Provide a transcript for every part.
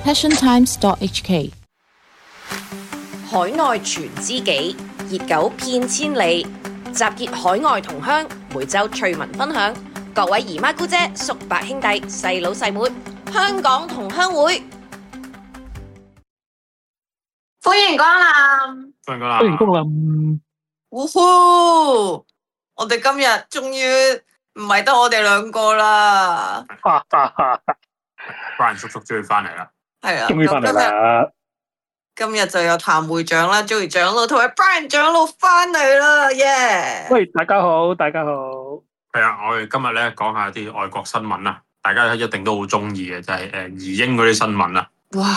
passiontimes.hk。 海外傳知己，熱狗騙千里，集結海外同鄉，每週趣聞分享。各位姨媽姑姐、叔伯兄弟、細佬細妹，香港同鄉會，歡迎光臨！ 歡迎光臨！ 呼呼！我哋今日終於唔係得我哋兩個啦。 Brian 叔叔終於翻嚟啦， 係啊， 終於翻嚟啦！ 今日就有譚會長啦、Joey 長老同埋 Brian 長老翻嚟啦，耶！ 喂，大家好，大家好。係啊，我哋今日咧講下啲外國新聞啦，大家一定都好中意嘅，就係移英嗰啲新聞啦。 哇！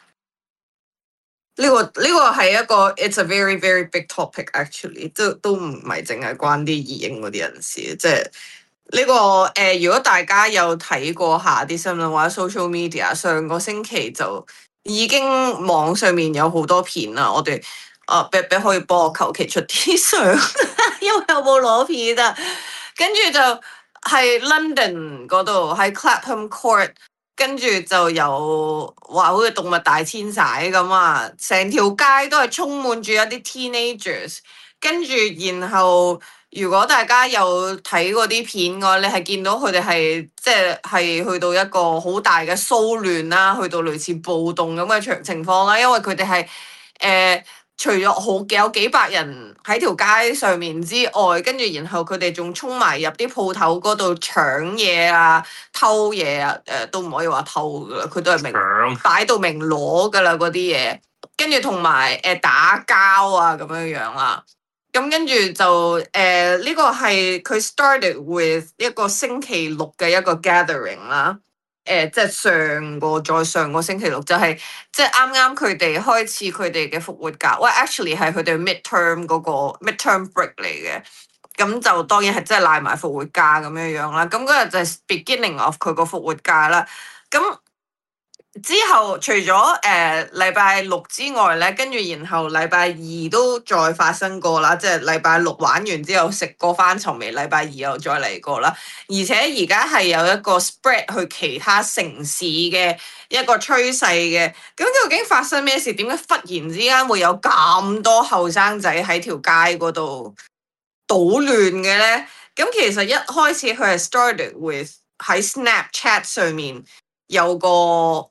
呢個係一個 ，it's a very very big topic actually， 都唔係淨係關啲移英嗰啲人事，即係呢個如果大家有睇過下啲新聞或者 social media， 上個星期就已經網上面有好多片啦。我哋比可以幫我求其出啲相，因為有冇攞片啊？跟住就係 London 嗰度喺 Clapham Court。跟住就有話好似動物大遷徙咁啊，成條街都係充滿住一啲 teenagers。跟住然後，如果大家有睇過啲片嘅話，你係見到佢哋係即係去到一個好大嘅騷亂啦，去到類似暴動咁嘅情況啦，因為佢哋係除咗有幾百人喺條街上面之外，跟住然後佢哋仲衝埋入啲鋪頭嗰度搶嘢啊、偷嘢啊，都唔可以話偷噶啦，佢都係明擺到明攞噶啦嗰啲嘢，跟住同埋打交啊咁樣樣啦，咁跟住就呢個係佢 started with 一個星期六嘅一個 gathering 啦。即係再上個星期六就係即係啱啱佢哋開始佢哋嘅復活假，喂 actually 係佢哋 midterm 嗰個 midterm break 嚟嘅，咁就當然係真係賴埋復活假咁樣樣啦。咁嗰日就係 beginning of 佢個復活假啦。咁之後除咗禮拜六之外咧，跟住然後禮拜二都再發生過啦，即係禮拜六玩完之後食過翻尋味，禮拜二又再嚟過啦。而且而家係有一個 spread 去其他城市嘅一個趨勢嘅。咁究竟發生咩事？點解忽然之間會有咁多後生仔喺條街嗰度搗亂嘅咧？咁其實一開始佢係 started with 喺 Snapchat 上面。有個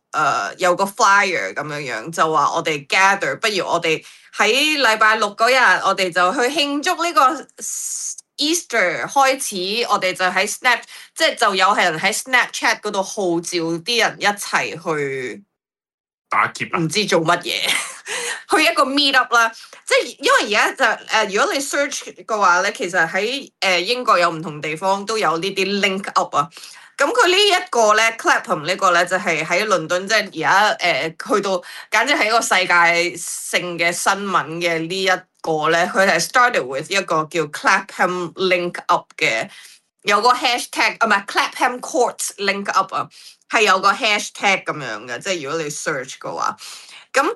flyer 咁樣樣，就話我哋 gather， 不如我哋喺禮拜六嗰日，我哋就去慶祝呢個 Easter 開始，我哋就喺即係就有人喺 Snapchat 嗰度號召啲人一齊去打劫啊！ 唔知做乜嘢，去一個 meet up 啦。即係因為而家就如果你 search 嘅話咧，其實喺英國有唔同地方都有呢啲 link up 啊。咁佢呢一個咧 Clapham 呢個咧就係喺倫敦，即係而家去到簡直係一個世界性嘅新聞嘅呢一個咧，佢係 started with 一個叫 Clapham Link Up 嘅，有個 hashtag 唔係 Clapham Courts Link Up 啊，係有個 hashtag 咁樣嘅，即係如果你 search 嘅話，咁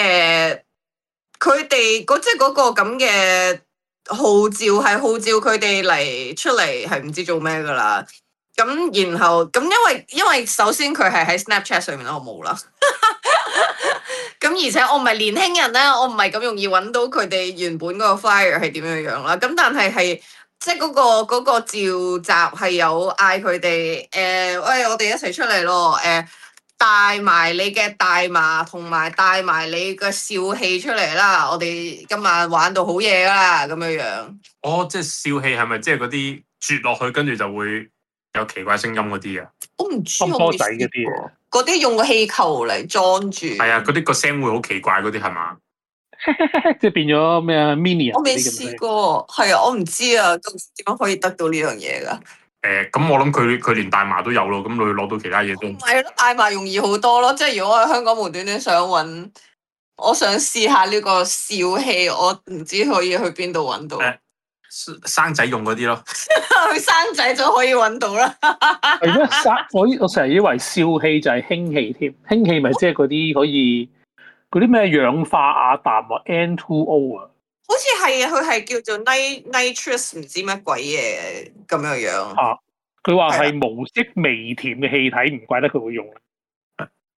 佢哋即係嗰個咁嘅號召係號召佢哋嚟出嚟係唔知做咩噶啦。咁然後咁因為首先佢係喺 Snapchat 上面啦，我冇啦。咁而且我唔係年輕人咧，我唔係咁容易揾到佢哋原本嗰個 flyer 係點樣樣啦。咁但係即係嗰個召集係有嗌佢哋喂，我哋一齊出嚟咯，帶埋你嘅大麻同埋帶埋你嘅笑氣出嚟啦！我哋今晚玩到好嘢啦，咁樣樣。 哦，即係笑氣係咪即係嗰啲啜落去跟住就會有奇怪聲音嗰啲啊？ 我唔知， 泵波仔嗰啲啊， 嗰啲用個氣球嚟裝住。係啊，嗰啲個聲會好奇怪嗰啲係嘛？ 即係變咗咩啊 ？Mini 我未試過，係啊，我唔知啊，點樣可以得到呢樣嘢㗎？ 咁我諗佢連大麻都有咯，咁佢攞到其他嘢都唔係咯，大麻容易好多咯。即係如果我喺香港無端端想揾，我想試下呢個笑氣，我唔知可以去邊度揾到。 生仔用嗰啲咯， 去生仔就可以揾到啦。 係咩？我成日以為笑氣就係氫氣添，氫氣咪即係嗰啲可以嗰啲咩氧化亞氮啊 N2O 啊。 好似係啊，佢係叫做 nitrous 唔知乜鬼嘢咁樣樣。 佢話係無色微甜嘅氣體，唔怪得佢會用。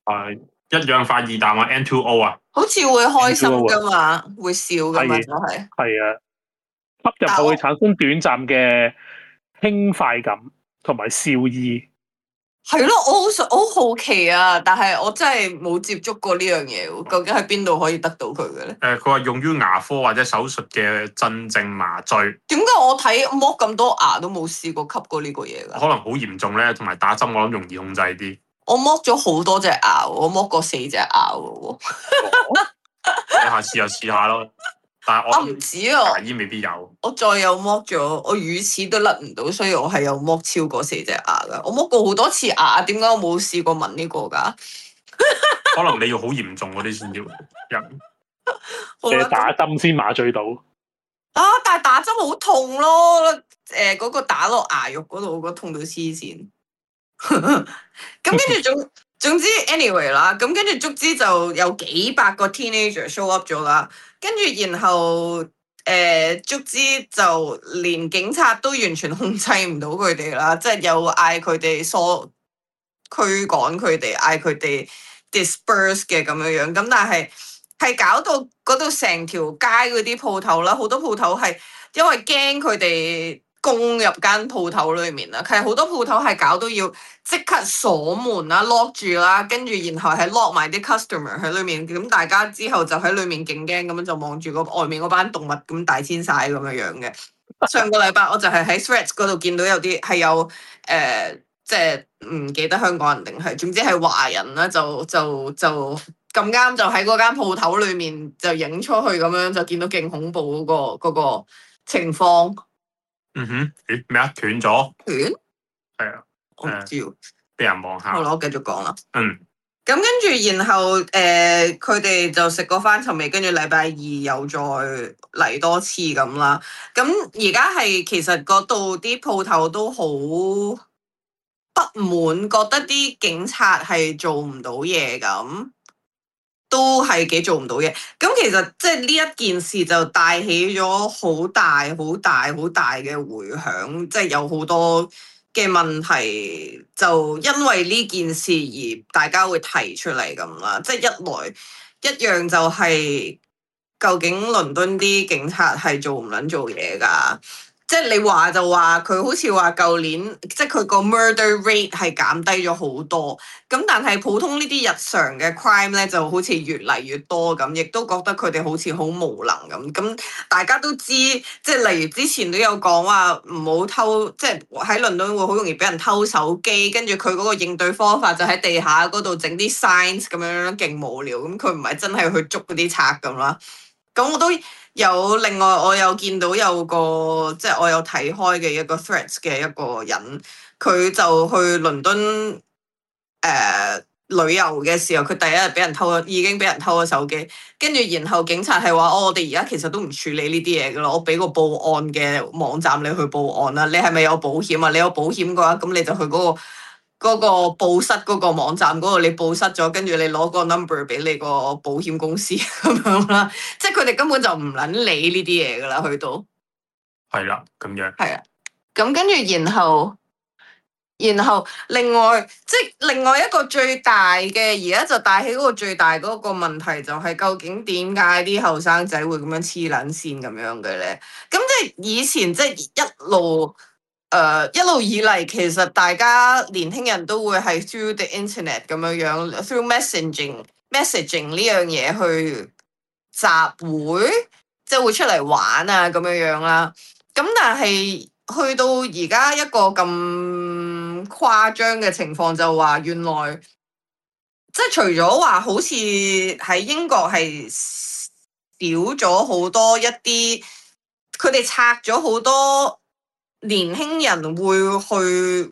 一氧化二氮啊 N2O 啊， 好似會開心噶嘛，會笑噶嘛，就係。 係啊，吸入後會產生短暫嘅輕快感同埋笑意。 係咯，我好好奇啊，但係我真係冇接觸過呢樣嘢喎，究竟喺邊度可以得到佢嘅咧？ 佢話用於牙科或者手術嘅鎮靜麻醉。 點解我睇剝咁多牙都冇試過吸過呢個嘢㗎？ 可能好嚴重咧，同埋打針我諗容易控制啲。 我剝咗好多隻牙，我剝過4隻牙嘅喎。 你下次又試下咯。但係我唔知啊， 牙醫未必有。 我再有剝咗，我乳齒都甩唔到，所以我係有剝超過4隻牙㗎。我剝過好多次牙，點解我冇試過聞呢個㗎？ 可能你要好嚴重嗰啲先要人。 你打針先麻醉到。 啊！但係打針好痛咯，嗰個打落牙肉嗰度，我覺得痛到黐線。咁跟住總之 anyway 啦，咁跟住足之就有幾百個 teenager show up 咗啦，跟住然後足之就連警察都完全控制唔到佢哋啦，即係有嗌佢哋驅趕佢哋，嗌佢哋 disperse 嘅咁樣樣，咁但係搞到嗰度成條街嗰啲鋪頭啦，好多鋪頭係因為驚佢哋攻入間鋪頭裏面啦，係好多鋪頭係搞到要即刻鎖門啦、lock 住啦，跟住然後係 lock 埋啲 customer 喺裏面，咁大家之後就喺裏面勁驚咁樣就望住外面嗰班動物咁大遷晒咁樣樣嘅。上個禮拜我就係喺 Threads 嗰度見到有啲係有即係唔記得香港人定係，總之係華人啦，就咁啱就喺嗰間鋪頭裏面就影出去咁樣，就見到勁恐怖嗰個情況。 嗯哼，咩啊？斷咗？ 斷？ 係啊， 我唔知喎。 俾人望下。 好啦，我繼續講啦。 嗯。 咁跟住，然後佢哋就食過翻尋味，跟住禮拜二又再嚟多次咁啦。咁而家係其實嗰度啲鋪頭都好不滿，覺得啲警察係做唔到嘢咁。都係幾做唔到嘢，咁其實即係呢一件事就帶起咗好大嘅迴響，即係有好多嘅問題，就因為呢件事而大家會提出嚟咁啦。即係一樣就係究竟倫敦啲警察係做唔撚做嘢㗎？即係你話就話佢好似話舊年，即係佢個 murder rate 係減低咗好多，咁但係普通呢啲日常嘅 crime 咧就好似越嚟越多咁，亦都覺得佢哋好似好無能咁。咁大家都知，即係例如之前都有講話唔好偷，即係喺倫敦會好容易俾人偷手機，跟住佢嗰個應對方法就喺地下嗰度整啲 signs 咁樣，勁無聊。咁佢唔係真係去捉嗰啲賊咁啦。咁我都有另外，我有見到有個即係我有睇開嘅一個 Threads 嘅一個人，佢就去倫敦旅遊嘅時候，佢第一日俾人偷咗，已經俾人偷咗手機，跟住然後警察係話：我哋而家其實都唔處理呢啲嘢噶啦，我俾個報案嘅網站你去報案啦。你係咪有保險啊？你有保險嘅話，咁你就去嗰個報失嗰個網站嗰度，你報失咗，跟住你攞個 number 俾你個保險公司咁樣啦。即係佢哋根本就唔撚理呢啲嘢噶啦，去到係啦，咁樣係啊。咁跟住然後另外一個最大嘅而家就帶起嗰個最大嗰個問題就係究竟點解啲後生仔會咁樣黐撚線咁樣嘅咧？咁即係以前即係一路以嚟，其實大家年輕人都會係 through the internet 咁樣 through messaging 呢樣嘢去集會，即係會出嚟玩啊咁樣啦。咁但係去到而家一個咁誇張嘅情況，就話原來即係除咗話好似喺英國係少咗好多一啲，佢哋拆咗好多年輕人會去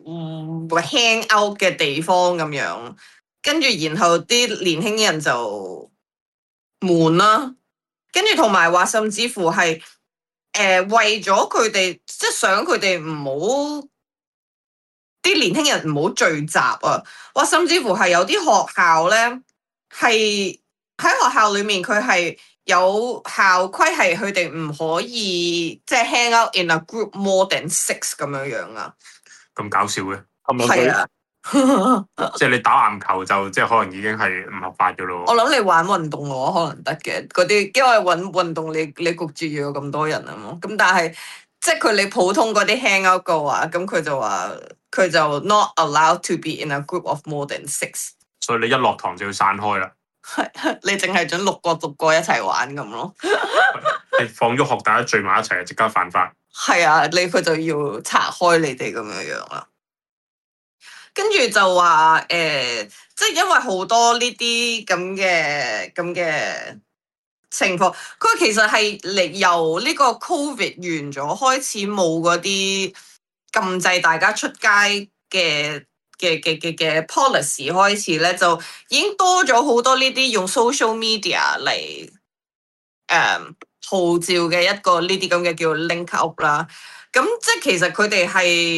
hang out 嘅地方咁樣，跟住然後啲年輕人就悶啦，跟住同埋話甚至乎係為咗佢哋，即係想佢哋唔好啲年輕人唔好聚集啊，或甚至乎係有啲學校咧係喺學校裏面佢係有校規係佢哋唔可以即係 hang out in a group more than 6咁樣樣啊。 咁搞笑嘅， 係啊， 即係你打籃球就即係可能已經係唔合法嘅咯。 我諗你玩運動嘅話可能得嘅，嗰啲因為揾運動你焗住要有咁多人啊嘛。咁但係即係佢你普通嗰啲 hang out 嘅話，咁佢就 not allowed to be in a group of more than 6。 所以你一落堂就要散開啦。 係，你淨係準6個一齊玩咁咯。 你放咗學大家聚埋一齊，即刻犯法。 係啊，佢就要拆開你哋咁樣啦。跟住就話即係因為好多呢啲咁嘅情況，佢其實係由呢個 Covid 完咗開始冇嗰啲禁制大家出街嘅 policy 開始咧，就已經多咗好多呢啲用 social media 嚟號召嘅一個呢啲咁嘅叫 link up 啦。咁即係其實佢哋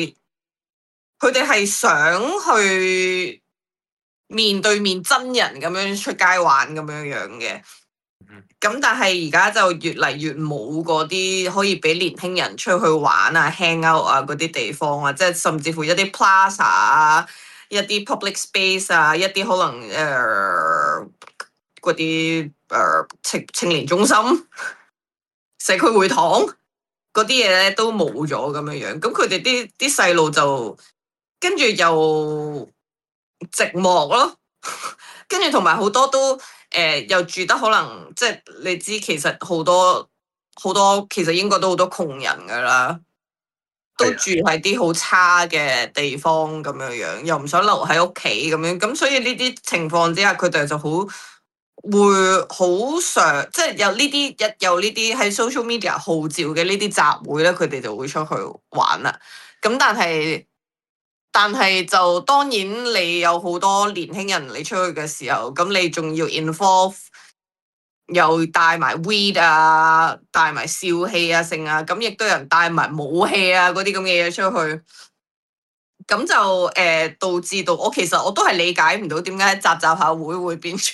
係想去面對面真人咁樣出街玩咁樣嘅。咁但係而家就越嚟越冇嗰啲可以俾年輕人出去玩啊、hang out 啊嗰啲地方啊，即係甚至乎一啲 plaza 啊、一啲 public space 啊、一啲可能嗰啲青年中心、社區會堂嗰啲嘢咧都冇咗咁樣。咁佢哋啲細路就跟住又寂寞咯，跟住同埋好多都又住得可能即係你知，其實好多其實英國都好多窮人噶啦，都住喺啲好差嘅地方咁樣，又唔想留喺屋企咁樣，咁所以呢啲情況之下，佢哋就會好想即係有呢啲喺 social media 號召嘅呢啲集會咧，佢哋就會出去玩啦。咁但係就當然你有好多年輕人你出去嘅時候，咁你仲要 involve 又帶埋 weed 啊，帶埋笑氣啊剩啊，咁亦都有人帶埋武器啊嗰啲咁嘅嘢出去，咁就導致到我其實我都係理解唔到點解集下會變咗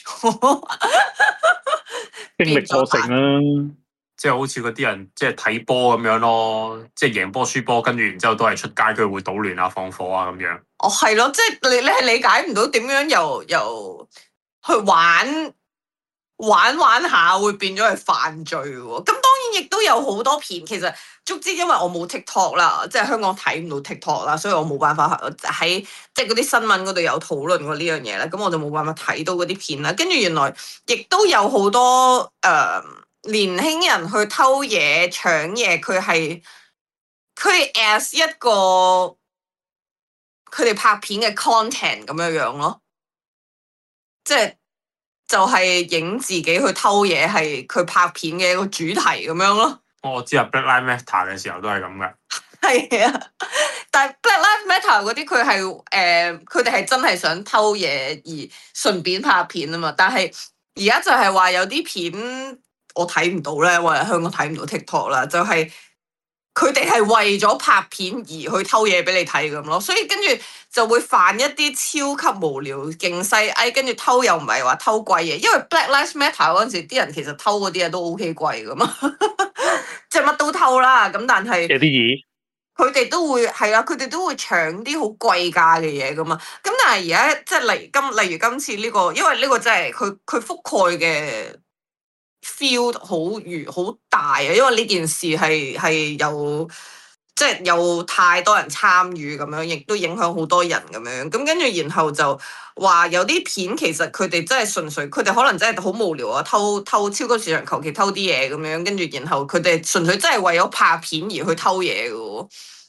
經歷過程啦。 即係好似嗰啲人即係睇波咁樣咯，即係贏波輸波，跟住然之後都係出街，佢會搗亂啊、放火啊咁樣。 哦，係咯，即係你係理解唔到點樣又去玩下會變咗係犯罪喎。咁當然亦都有好多片，其實總之因為我冇 TikTok 啦，即係香港睇唔到 TikTok 啦，所以我冇辦法喺即係嗰啲新聞嗰度有討論過呢樣嘢咧。咁我就冇辦法睇到嗰啲片啦。跟住原來亦都有好多年輕人去偷嘢搶嘢，佢係 as 一個佢哋拍片嘅 content 咁樣咯，即係就係影自己去偷嘢，係佢拍片嘅一個主題咁樣咯。 我知啊 Black Lives Matter 嘅時候都係咁嘅。 係啊，但係 Black Lives Matter 嗰啲佢哋係真係想偷嘢而順便拍片啊嘛。但係而家就係話有啲片。我睇唔到咧，或者香港睇唔到 TikTok 啦，就係佢哋係為咗拍片而去偷嘢俾你睇咁咯，所以跟住就會犯一啲超級無聊勁西，跟住偷又唔係話偷貴嘢，因為 Black Lives Matter 嗰陣時啲人其實偷嗰啲嘢都 OK 貴噶嘛，即係乜都偷啦，咁但係有啲嘢， 佢哋都會係啊，佢哋都會搶啲好貴價嘅嘢噶嘛，咁但係而家即係例如今次呢個，因為呢個真係佢覆蓋嘅。feel 好大啊，因為呢件事係有即係有太多人參與咁樣，亦都影響好多人咁樣。咁跟住然後就話有啲片其實佢哋真係純粹，佢哋可能真係好無聊啊，偷超級市場求其偷啲嘢咁樣，跟住然後佢哋純粹真係為咗拍片而去偷嘢嘅喎。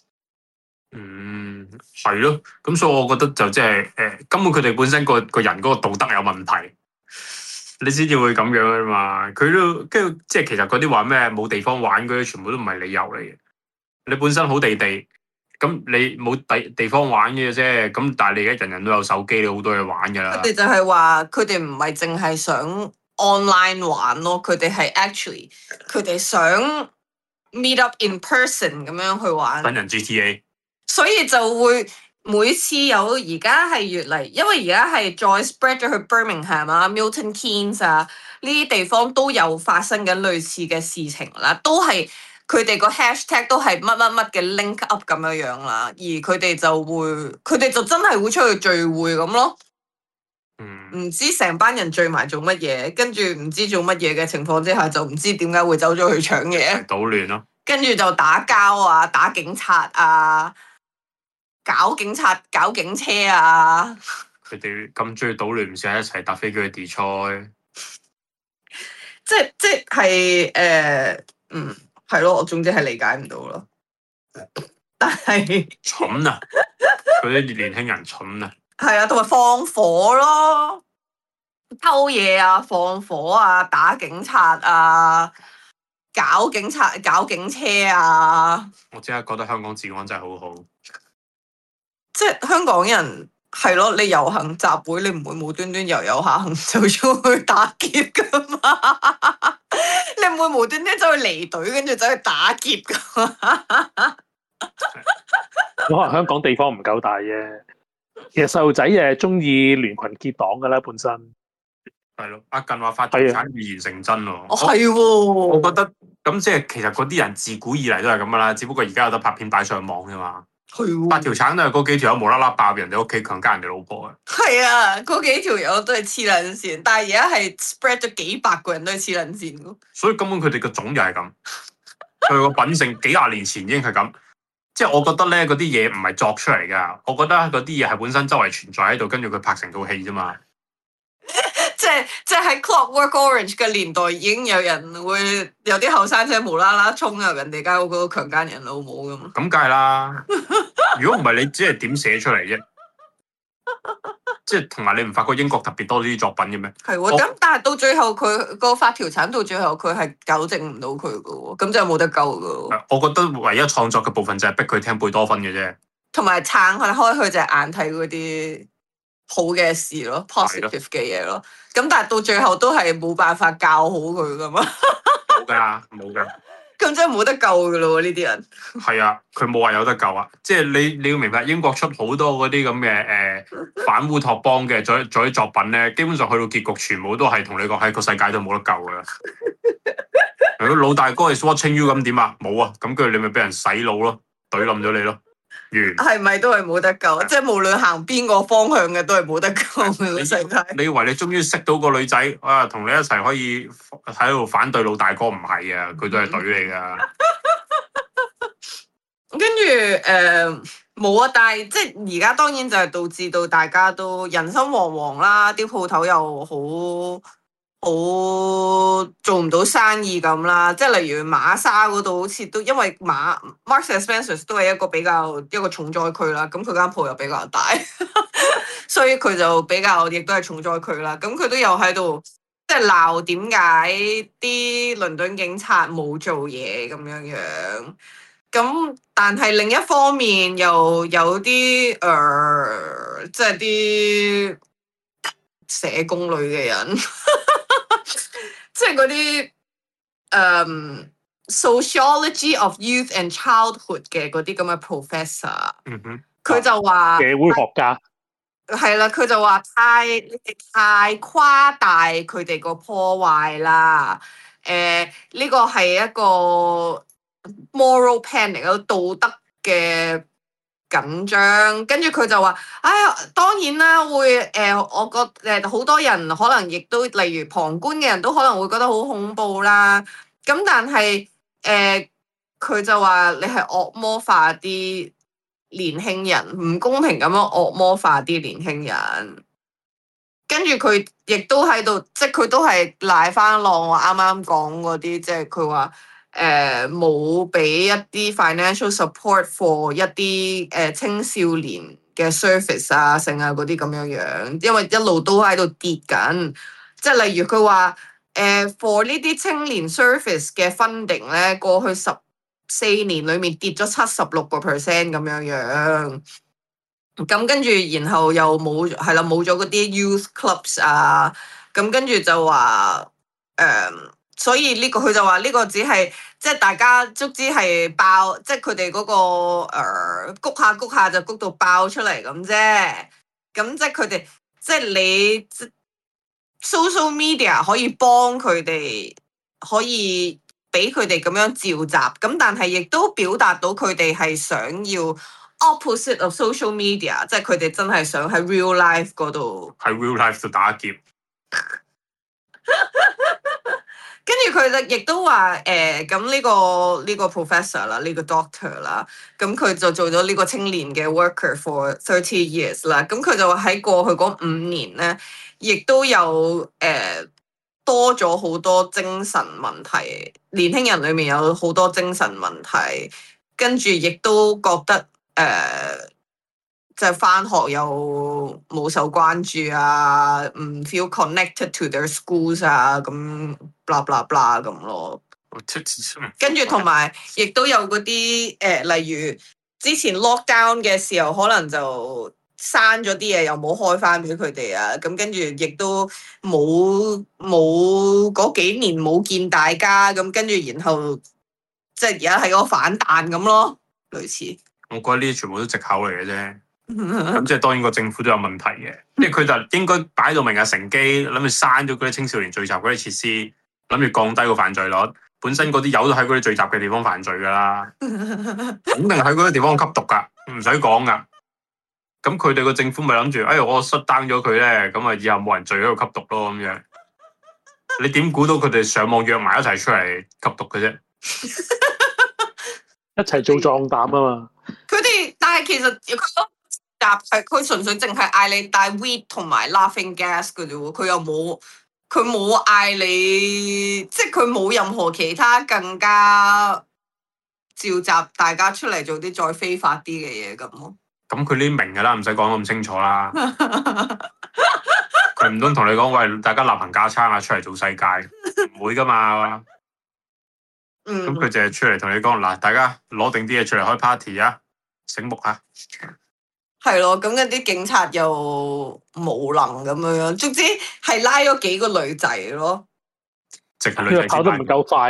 係咯，咁所以我覺得就即係根本佢哋本身個人嗰個道德有問題。你先至會咁樣啊嘛，佢都跟住即係其實嗰啲話咩冇地方玩嗰啲，全部都唔係理由嚟嘅。你本身好地，咁你冇地方玩嘅啫。咁但係你而家人人都有手機，你好多嘢玩㗎啦。 佢哋就係話，佢哋唔係淨係想 online 玩咯，佢哋係 actually 佢哋想 meet up in person 咁樣去玩。 等人 GTA， 所以就會。每次有而家係越嚟，因為而家係再 spread 咗去 Birmingham 啊、Milton Keynes 啊呢啲地方都有發生緊類似嘅事情啦，都係佢哋個 hashtag 都係乜乜乜嘅 link up 咁樣啦，而佢哋就真係會出去聚會咁咯。唔知成班人聚埋做乜嘢，跟住唔知做乜嘢嘅情況之下，就唔知點解會走咗去搶嘢， 搗亂咯。 跟住就打交啊，打警察啊，搞警察、搞警車啊。 佢哋咁中意搗亂，唔試下一齊搭飛機去 Detroit？ 即係係咯，我總之係理解唔到咯。但係蠢啊！嗰啲年輕人蠢啊！ 係啊，同埋放火咯，偷嘢啊，放火啊，打警察啊，搞警察、搞警車啊。 我即刻覺得香港治安真係好好。 即係香港人係咯，你遊行集會，你唔會無端端遊下行走出去打劫噶嘛？你唔會無端端走去離隊，跟住走去打劫噶嘛？ 可能香港地方唔夠大啫。其實細路仔誒中意聯群結黨噶啦，本身係咯，阿近話發條產預言成真喎。 哦，係喎。 我覺得咁即係其實嗰啲人自古以嚟都係咁噶啦，只不過而家有得拍片擺上網啫嘛。 係喎。 八條橙都係嗰幾條友無啦啦爆人哋屋企強姦人哋老婆嘅。 係啊，嗰幾條友都係黐撚線，但係而家係 spread 咗幾百個人都係黐撚線嘅。 所以根本佢哋個種就係咁，佢個品性幾廿年前已經係咁。即係我覺得咧，嗰啲嘢唔係作出嚟㗎，我覺得嗰啲嘢係本身周圍存在喺度，跟住佢拍成套戲啫嘛。 即係喺 Clockwork Orange 嘅年代已經有人會有啲後生仔無啦啦衝入人哋間屋嗰度強姦人老母㗎嘛。 咁梗係啦，如果唔係你只係點寫出嚟啫？即係同埋你唔發覺英國特別多呢啲作品嘅咩？ 係喎，咁但係到最後佢個發條產到最後佢係糾正唔到佢嘅喎，咁就冇得救嘅喎。 我覺得唯一創作嘅部分就係逼佢聽貝多芬嘅啫。 同埋撐佢開佢隻眼睇嗰啲好嘅事咯，positive 嘅嘢咯。咁但係到最後都係冇辦法教好佢噶嘛。 冇㗎，冇㗎。 咁真係冇得救㗎咯喎！呢啲人係啊，佢冇話有得救啊！即係你要明白，英國出好多嗰啲咁嘅反烏托邦嘅做啲作品咧，基本上去到結局全部都係同你講喺個世界都冇得救㗎啦。如果老大哥係 watching you 咁點啊？冇啊！咁跟住你咪俾人洗腦咯，懟冧咗你咯。完係咪都係冇得救？即係無論行邊個方向嘅都係冇得救嘅個世界。 你以為你終於識到個女仔啊，同你一齊可以喺度反對老大哥？唔係啊，佢都係懟你㗎。 跟住冇啊，但係即係而家當然就係導致到大家都人心惶惶啦，啲鋪頭又好做唔到生意咁啦。即係例如馬莎嗰度好似都因為Marks and Spencer 都係一個重災區啦，咁佢間鋪又比較大，所以佢就比較亦都係重災區啦。咁佢都有喺度即係鬧點解啲倫敦警察冇做嘢咁樣。咁但係另一方面又有啲即係啲社工類嘅人，即係嗰啲sociology of youth and childhood 嘅嗰啲咁嘅 professor，佢就話社會學家係啦，佢就話你哋太誇大佢哋個破壞啦，呢個係一個moral panic 道德嘅緊張，跟住佢就話：當然啦，會我覺好多人可能亦都例如旁觀嘅人都可能會覺得好恐怖啦。咁但係佢就話你係惡魔化啲年輕人，唔公平咁樣惡魔化啲年輕人。跟住佢亦都喺度，即係佢都係賴翻落我啱啱講嗰啲，即係佢話。冇俾一啲 financial support for 一啲青少年嘅 service 啊，剩啊嗰啲咁樣，因為一路都喺度跌緊。即係例如佢話for 呢啲青年 service 嘅 funding 咧，過去14年裡面跌咗76% 咁樣。咁跟住然後又冇咗嗰啲 youth clubs 啊，咁跟住就話所以呢個佢就話呢個只係即係大家足之係爆，即係佢哋嗰個谷下就谷到爆出嚟咁啫。咁即係佢哋即係你 social media 可以幫佢哋，可以俾佢哋咁樣召集，咁但係亦都表達到佢哋係想要 opposite of social media，即係佢哋真係想喺 real life 嗰度。 喺 real life 度打劫。 跟住佢就亦都話咁呢個 professor 啦，呢個 doctor 啦，咁佢就做咗呢個青年嘅 worker for 30 years 啦。咁佢就話喺過去嗰5年咧，亦都有多咗好多精神問題，年輕人裏面有好多精神問題，跟住亦都覺得即係返學又冇受關注啊，唔 feel connected to their schools 啊，咁 blah blah blah 咁咯。跟住同埋亦都有嗰啲例如之前 lockdown 嘅時候，可能就刪咗啲嘢，又冇開翻俾佢哋啊。咁跟住亦都冇嗰幾年冇見大家，咁跟住然後即係而家係個反彈咁咯，類似。 我覺得呢啲全部都藉口嚟嘅啫。咁即係當然個政府都有問題嘅，即係佢就應該擺到明嘅乘機，諗住刪咗嗰啲青少年聚集嗰啲設施，諗住降低個犯罪率。本身嗰啲友都喺嗰啲聚集嘅地方犯罪噶啦，肯定喺嗰啲地方吸毒噶，唔使講噶。咁佢哋個政府咪諗住，我shut down咗佢咧，咁啊以後冇人聚喺度吸毒咯咁樣。你點估到佢哋上網約埋一齊出嚟吸毒嘅啫？ 一齊做壯膽啊嘛！ 佢哋但係其實佢係佢純粹淨係嗌你帶 weed 同埋 laughing gas 嘅啫喎，佢冇嗌你，即係佢冇任何其他更加召集大家出嚟做啲再非法啲嘅嘢咁咯。 咁佢呢啲明㗎啦，唔使講咁清楚啦。佢唔通同你講喂，大家立行架撐啊，出嚟做世界，唔會㗎嘛。咁佢就係出嚟同你講嗱，大家攞定啲嘢出嚟開 party 啊，醒目啊！ 係咯，咁嗰啲警察又無能咁樣，總之係拉咗幾個女仔咯。 淨係女仔跑得唔夠快，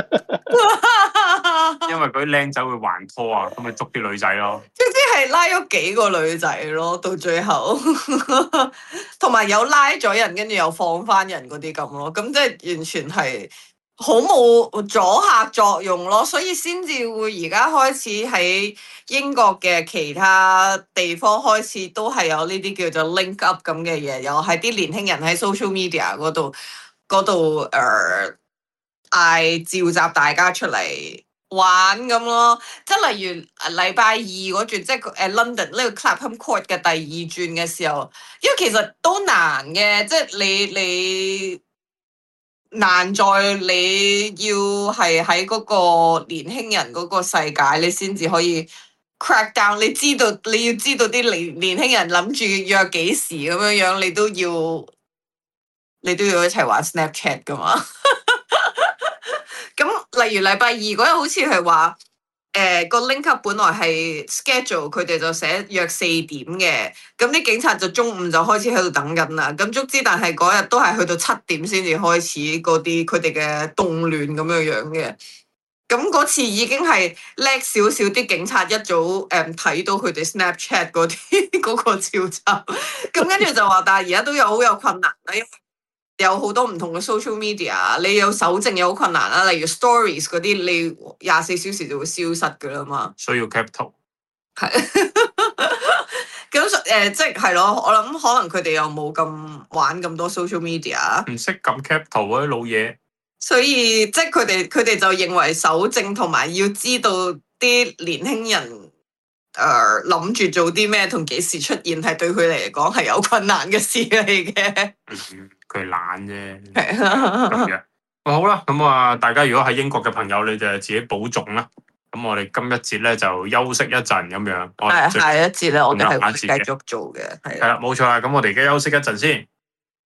因為嗰啲僆仔會還拖啊，咁咪捉啲女仔咯。 總之係拉咗幾個女仔咯，到最後，同埋有拉咗人，跟住又放翻人嗰啲咁咯，咁即係完全係好冇阻嚇作用咯，所以先至會而家開始喺英國嘅其他地方開始都係有呢啲叫做 link up 咁嘅嘢，又係啲年輕人喺 social media 嗰度嗌召集大家出嚟玩咁咯，即係例如禮拜二嗰轉，即係London 呢個 Clapham Court 嘅第2轉嘅時候，因為其實都難嘅，即係你難在你要係喺嗰個年輕人嗰個世界，你先至可以 crack down。你要知道啲年輕人諗住約幾時咁樣樣，你都要一齊玩 Snapchat 噶嘛。咁例如禮拜二嗰日好似係話，個 link up 本來係 schedule，佢哋就寫約4點嘅，咁啲警察就中午就開始喺度等緊啦。咁足之，但係嗰日都係去到7點先至開始嗰啲佢哋嘅動亂咁樣樣嘅。咁嗰次已經係叻少少，啲警察一早睇到佢哋 Snapchat 嗰啲嗰個召集，咁跟住就話，但係而家都好有困難啦。有好多唔同嘅 social media，你有搜證又好困難啦。例如 stories 嗰啲，你24小時就會消失噶啦嘛。 需要 capital。 係。咁即係咯，我諗可能佢哋又冇咁玩咁多 social media。 唔識撳 capital 嗰啲老嘢。 所以即係佢哋就認為搜證同埋要知道啲年輕人諗住做啲咩同幾時出現，係對佢嚟講係有困難嘅事嚟嘅。 佢懶啫。咁樣。好啦，咁啊，大家如果喺英國嘅朋友，你就自己保重啦。咁我哋今一節咧就休息一陣咁樣。 係下一節咧，我哋係會下一節繼續做嘅。係啦，冇錯啦。咁我哋而家休息一陣先。